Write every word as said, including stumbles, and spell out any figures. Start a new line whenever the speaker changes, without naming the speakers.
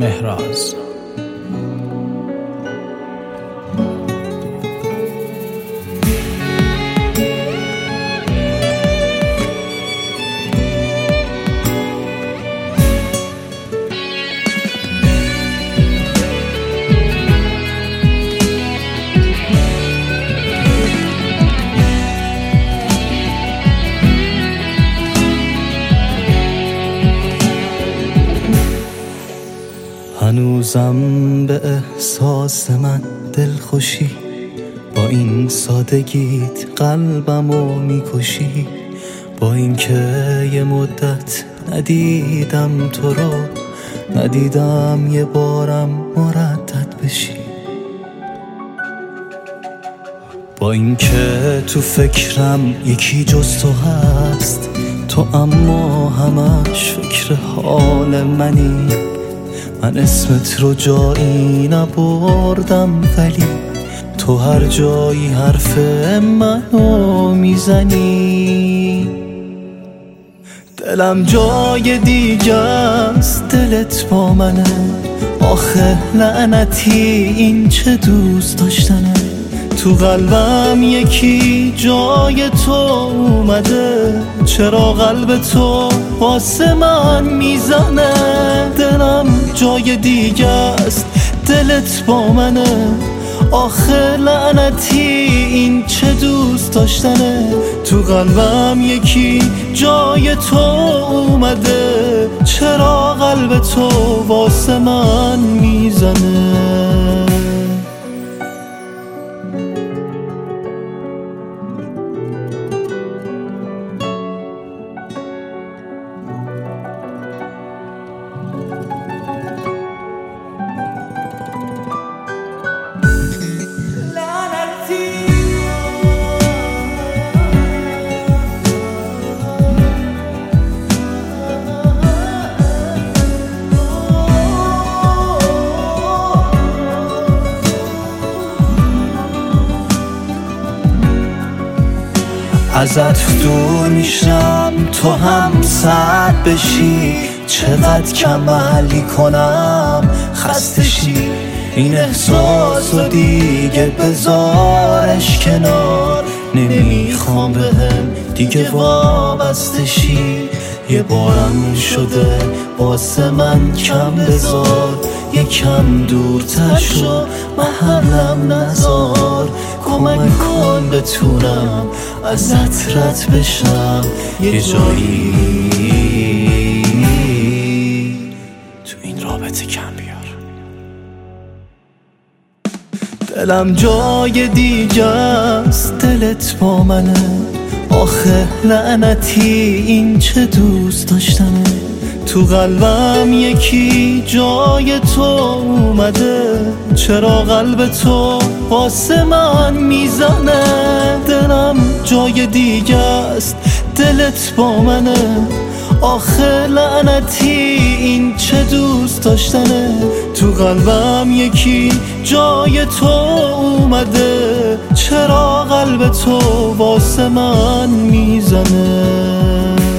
مهراز.
هنوزم به احساس من دلخوشی، با این سادگیت قلبمو میکشی. با اینکه یه مدت ندیدم تو رو، ندیدم یه بارم مردد بشی. با اینکه تو فکرم یکی جز تو هست، تو اما همش فکر حال منی. من اسمت رو جایی نبردم، ولی تو هر جایی حرف منو میزنی. دلم جای دیگه است، دلت با منه. آخه لعنتی این چه دوست داشتنه. تو قلبم یکی جای تو اومده، چرا قلب تو واسه من میزنه. دلم جای دیگه است، دلت با منه. آخه لعنتی این چه دوست داشتنه. تو قلبم یکی جای تو اومده، چرا قلب تو واسه من میزنه. ازت دور میشم تو هم سرد بشی. چقدر کمالی کنم خسته شی. این احساس رو دیگه بذارش کنار. نمیخوام بهم دیگه وابسته شی. یه بارم شده واسه من کم بذار. یکم دورتر شو محلم نذار. کمک کن بتونم ازت رد بشم یه جایی تو این رابطه کم بیار. دلم جای دیگه است، دلت با منه. آخه لعنتی این چه دوست داشتنه. تو قلبم یکی جای تو اومده، چرا قلب تو واسه من میزنه. دلم جای دیگه است، دلت با منه. آخه لعنتی این چه دوست داشتنه. تو قلبم یکی جای تو اومده، چرا قلب تو واسه من میزنه.